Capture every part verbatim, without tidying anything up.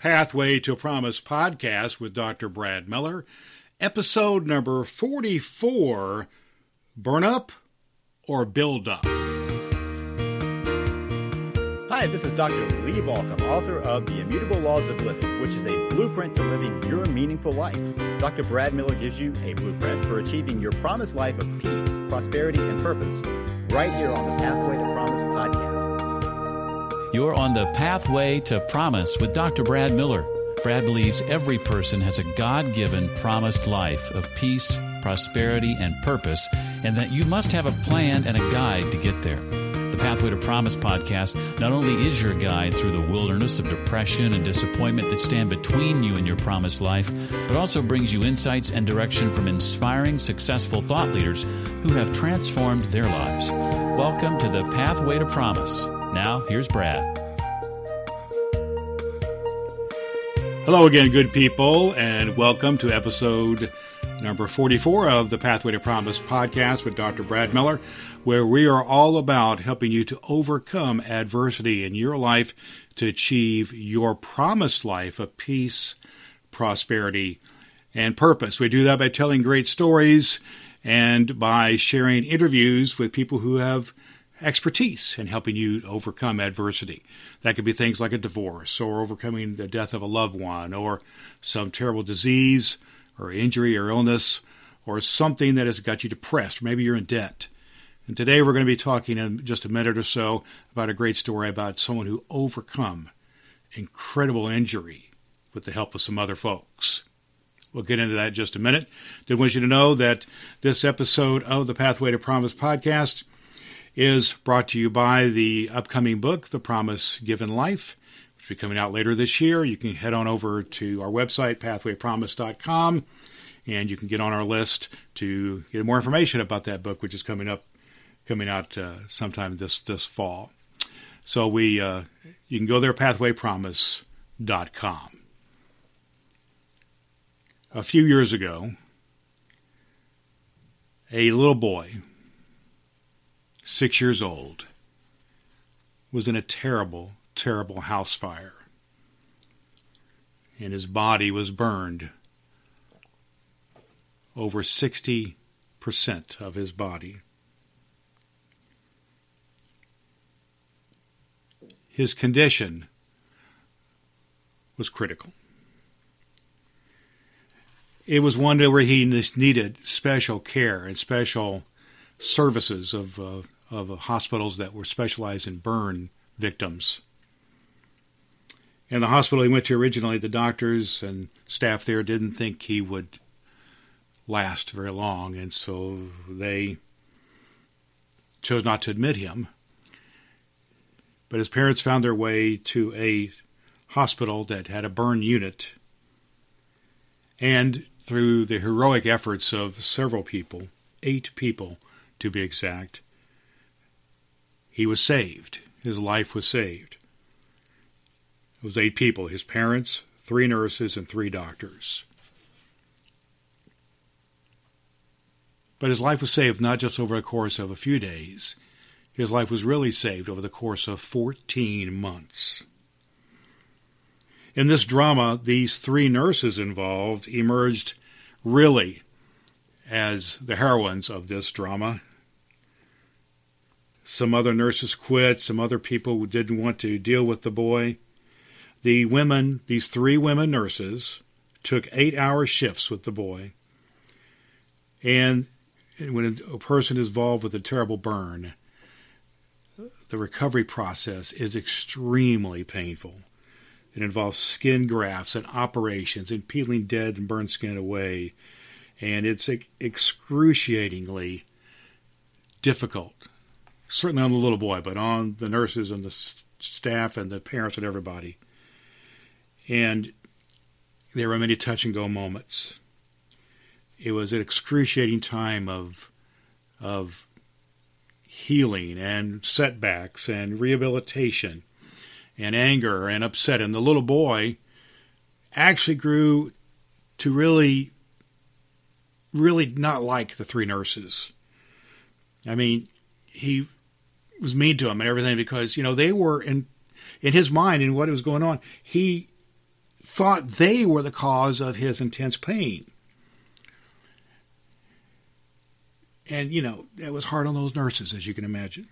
Pathway to Promise podcast with Doctor Brad Miller, episode number forty-four, Burn Up or Build Up? Hi, this is Doctor Lee Balcom, author of The Immutable Laws of Living, which is a blueprint to living your meaningful life. Doctor Brad Miller gives you a blueprint for achieving your promised life of peace, prosperity, and purpose right here on the Pathway to Promise podcast. You're on the Pathway to Promise with Doctor Brad Miller. Brad believes every person has a God-given promised life of peace, prosperity, and purpose, and that you must have a plan and a guide to get there. The Pathway to Promise podcast not only is your guide through the wilderness of depression and disappointment that stand between you and your promised life, but also brings you insights and direction from inspiring, successful thought leaders who have transformed their lives. Welcome to the Pathway to Promise. Now, here's Brad. Hello again, good people, and welcome to episode number forty-four of the Pathway to Promise podcast with Doctor Brad Miller, where we are all about helping you to overcome adversity in your life to achieve your promised life of peace, prosperity, and purpose. We do that by telling great stories and by sharing interviews with people who have expertise in helping you overcome adversity. That could be things like a divorce or overcoming the death of a loved one or some terrible disease or injury or illness or something that has got you depressed. Maybe you're in debt. And today we're going to be talking in just a minute or so about a great story about someone who overcome incredible injury with the help of some other folks. We'll get into that in just a minute. Did want you to know that this episode of the Pathway to Promise podcast is brought to you by the upcoming book, The Promise Given Life, which will be coming out later this year. You can head on over to our website, pathway promise dot com, and you can get on our list to get more information about that book, which is coming up, coming out uh, sometime this this fall. So we, uh, you can go there, pathway promise dot com. A few years ago, a little boy, six years old, was in a terrible, terrible house fire. And his body was burned. Over sixty percent of his body. His condition was critical. It was one where he needed special care and special services of uh, of hospitals that were specialized in burn victims. And the hospital he went to originally, the doctors and staff there didn't think he would last very long, and so they chose not to admit him. But his parents found their way to a hospital that had a burn unit, and through the heroic efforts of several people, eight people to be exact, he was saved. His life was saved. It was eight people, his parents, three nurses, and three doctors. But his life was saved not just over the course of a few days. His life was really saved over the course of fourteen months. In this drama, these three nurses involved emerged really as the heroines of this drama. Some other nurses quit. Some other people didn't want to deal with the boy. The women, these three women nurses, took eight-hour shifts with the boy. And when a person is involved with a terrible burn, the recovery process is extremely painful. It involves skin grafts and operations and peeling dead and burned skin away. And it's excruciatingly difficult. Certainly on the little boy, but on the nurses and the staff and the parents and everybody. And there were many touch-and-go moments. It was an excruciating time of of healing and setbacks and rehabilitation and anger and upset. And the little boy actually grew to really, really not like the three nurses. I mean, he was mean to him and everything because, you know, they were in, in his mind and what was going on. He thought they were the cause of his intense pain. And, you know, that was hard on those nurses, as you can imagine.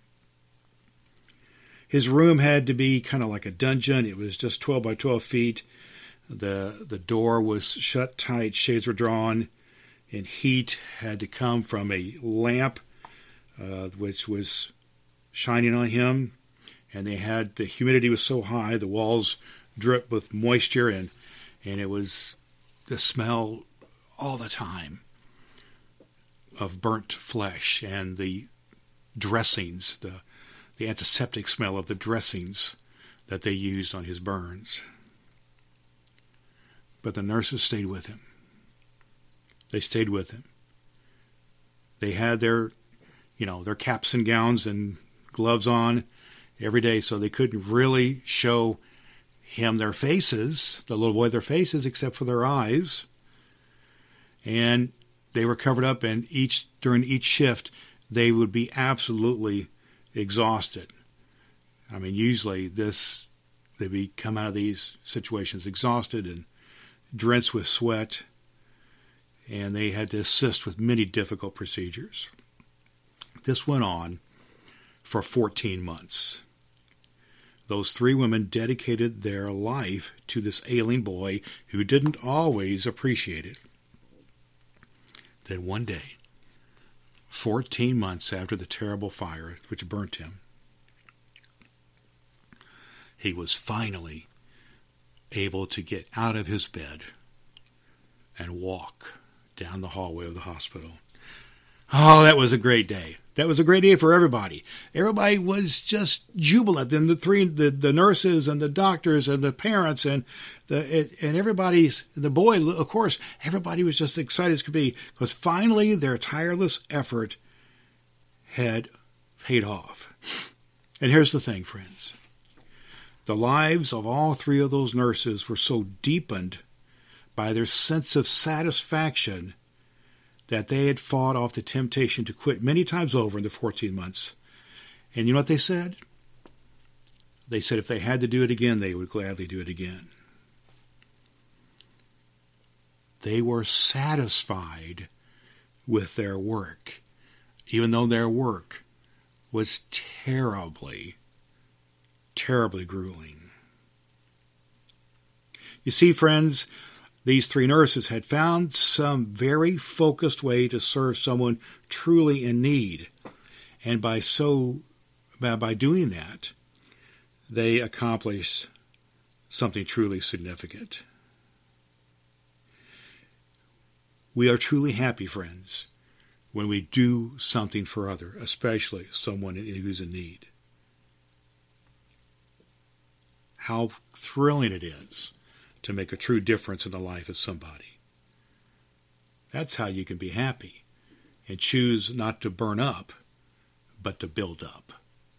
His room had to be kind of like a dungeon. It was just twelve by twelve feet. The the door was shut tight, shades were drawn, and heat had to come from a lamp, uh, which was shining on him. And they had, the humidity was so high, the walls dripped with moisture, and, and it was the smell all the time of burnt flesh and the dressings, the the antiseptic smell of the dressings that they used on his burns. But the nurses stayed with him. They stayed with him. They had their, you know, their caps and gowns and gloves on every day, so they couldn't really show him their faces, the little boy their faces, except for their eyes. And they were covered up, and each during each shift, they would be absolutely exhausted. I mean, usually this, they'd be come out of these situations exhausted and drenched with sweat, and they had to assist with many difficult procedures. This went on for fourteen months. Those three women dedicated their life to this ailing boy who didn't always appreciate it. Then one day, fourteen months after the terrible fire which burnt him, he was finally able to get out of his bed and walk down the hallway of the hospital. Oh, that was a great day. That was a great day for everybody. Everybody was just jubilant. And the three, the, the nurses and the doctors and the parents and the and everybody's, the boy, of course, everybody was just excited as could be, because finally their tireless effort had paid off. And here's the thing, friends. The lives of all three of those nurses were so deepened by their sense of satisfaction that they had fought off the temptation to quit many times over in the fourteen months. And you know what they said? They said if they had to do it again, they would gladly do it again. They were satisfied with their work, even though their work was terribly, terribly grueling. You see, friends, these three nurses had found some very focused way to serve someone truly in need. And by so by, by doing that, they accomplished something truly significant. We are truly happy, friends, when we do something for others, especially someone who's in need. How thrilling it is to make a true difference in the life of somebody. That's how you can be happy and choose not to burn up, but to build up.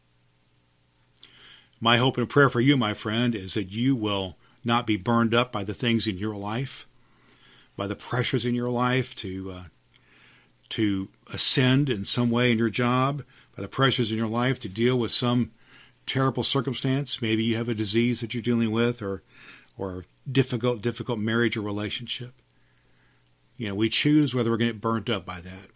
My hope and prayer for you, my friend, is that you will not be burned up by the things in your life, by the pressures in your life to uh, to ascend in some way in your job, by the pressures in your life to deal with some terrible circumstance. Maybe you have a disease that you're dealing with, or or difficult, difficult marriage or relationship. You know, we choose whether we're going to get burnt up by that.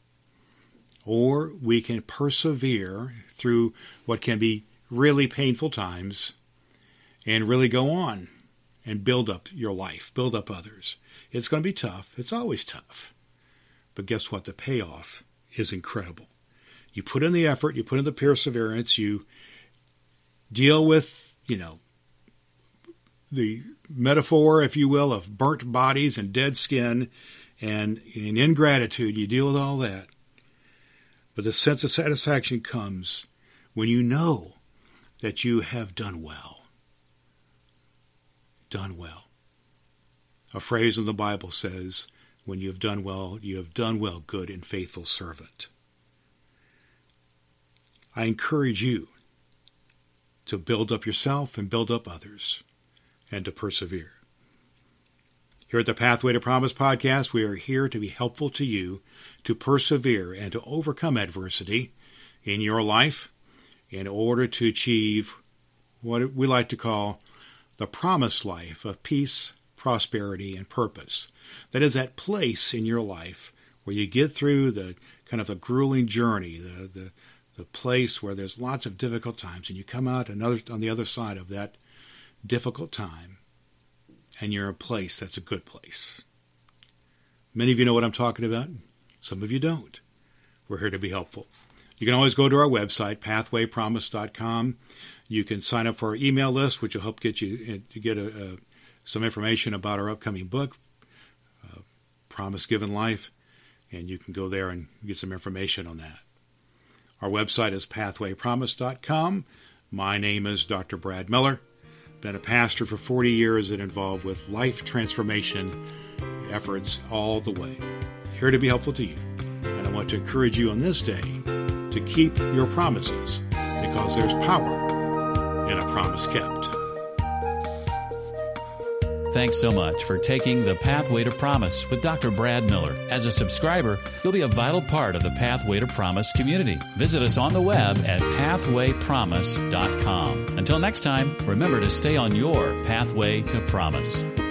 Or we can persevere through what can be really painful times and really go on and build up your life, build up others. It's going to be tough. It's always tough. But guess what? The payoff is incredible. You put in the effort, you put in the perseverance, you deal with, you know, the metaphor, if you will, of burnt bodies and dead skin, and in ingratitude, you deal with all that. But the sense of satisfaction comes when you know that you have done well. Done well. A phrase in the Bible says, when you have done well, you have done well, good and faithful servant. I encourage you to build up yourself and build up others, and to persevere. Here at the Pathway to Promise podcast, we are here to be helpful to you to persevere and to overcome adversity in your life in order to achieve what we like to call the promised life of peace, prosperity, and purpose. That is that place in your life where you get through the kind of a grueling journey, the, the, the place where there's lots of difficult times, and you come out another on the other side of that difficult time, and you're in a place that's a good place. Many of you know what I'm talking about. Some of you don't. We're here to be helpful. You can always go to our website, pathway promise dot com. You can sign up for our email list, which will help get you to get a, a, some information about our upcoming book, uh, Promise Given Life, and you can go there and get some information on that. Our website is pathway promise dot com. My name is Doctor Brad Miller. Been a pastor for forty years and involved with life transformation efforts all the way. Here to be helpful to you. And I want to encourage you on this day to keep your promises, because there's power in a promise kept. Thanks so much for taking the Pathway to Promise with Doctor Brad Miller. As a subscriber, you'll be a vital part of the Pathway to Promise community. Visit us on the web at pathway promise dot com. Until next time, remember to stay on your pathway to promise.